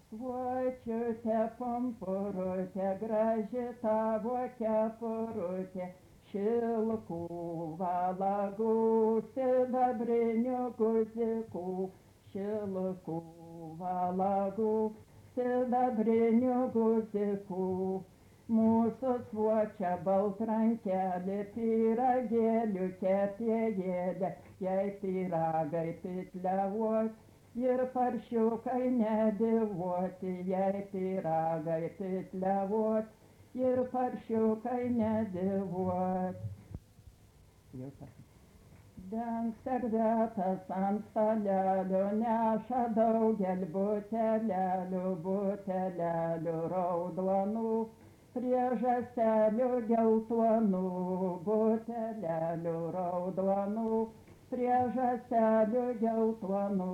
Svočiute pumpurute, graži tavo kepurute, šilkų valagų, sidabrinių guzikų, šilkų valagų, sidabrinių guzikų. Mūsų svočia baltrankelė, pyragėlių kepėjėlė, jai pyragai pitliavos. Ir paršiukai nedivuoti, jai pyragai pitliavot, ir paršiukai nedivuot. Dengs servetas ant stalelio, neša daugel butelelių raudonų, prie žąselių geltonų, butelelių raudonų, prie žąselių geltonų.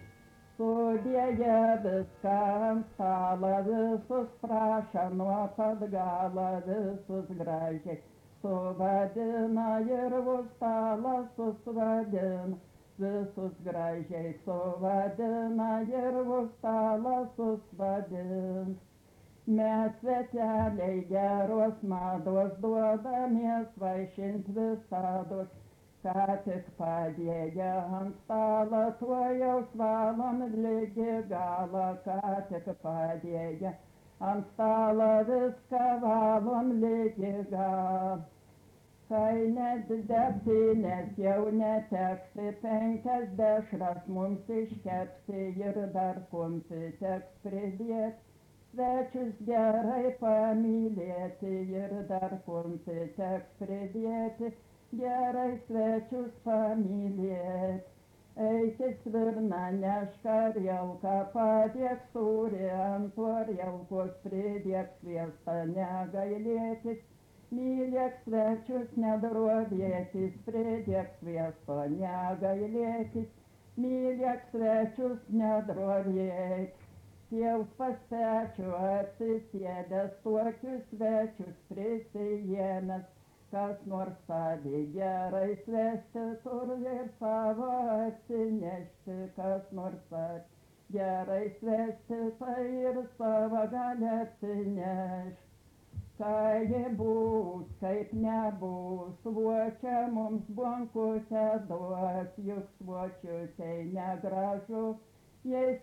Sudėję viską ant stalo, visus prašo nuo pat galo, visus gražiai suvadina ir už stalą susvadina, visus gražiai suvadina ir už stalą susvadina. Mes sveteliai geros mados duodamies vaišint visados, ką tik padėję ant stalo, tuojaus valom ligi galo, ką tik padėję ant stalo, viską valom ligi galo. Kai net degtinės jau neteksi, 5 dešras mums iškepsi ir dar kumpį teks pridėti. Svečius gerai pamylėti ir dar kumpį teks pridėti, gerai svečius pamylėt. Eikit svirną, nešk arielką, padėk sūrį ant arielkos, pridėk sviestą, negailėkit. Mylėk svečius, nedrovėkit, pridėk sviesto, negailėkit. Mylėk svečius, nedrovėkit. Tėvs pas svečių atsisėdęs, tokius svečius prisijėmęs, kas nors padė gerai svesti, turi ir savo atsinešti, kas nors padė gerai svesti, tai ir savo gali atsinešti. Kai bus, kaip nebus, svočia mums bonkutę duos, juk svočiutei negražu, jei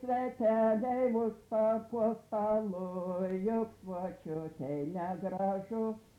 sveteliai bus po stalu, juk svočiutei negražu.